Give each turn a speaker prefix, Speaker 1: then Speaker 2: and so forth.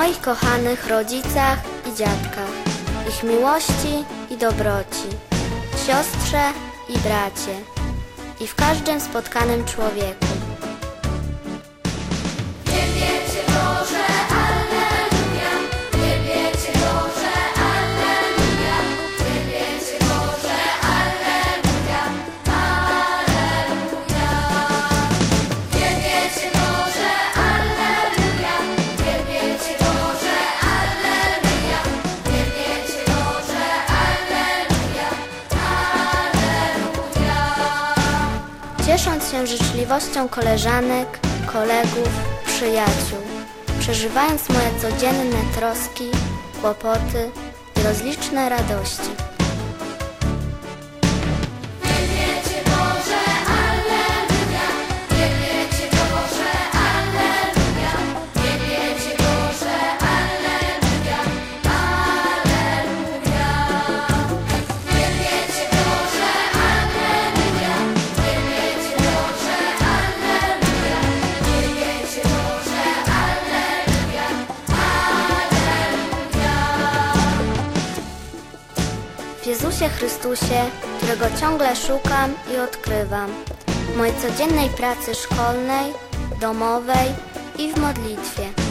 Speaker 1: moich kochanych rodzicach i dziadkach, ich miłości i dobroci, siostrze i bracie i w każdym spotkanym człowieku. Ciesząc się życzliwością koleżanek, kolegów, przyjaciół, przeżywając moje codzienne troski, kłopoty i rozliczne radości. W Jezusie Chrystusie, którego ciągle szukam i odkrywam, w mojej codziennej pracy szkolnej, domowej i w modlitwie.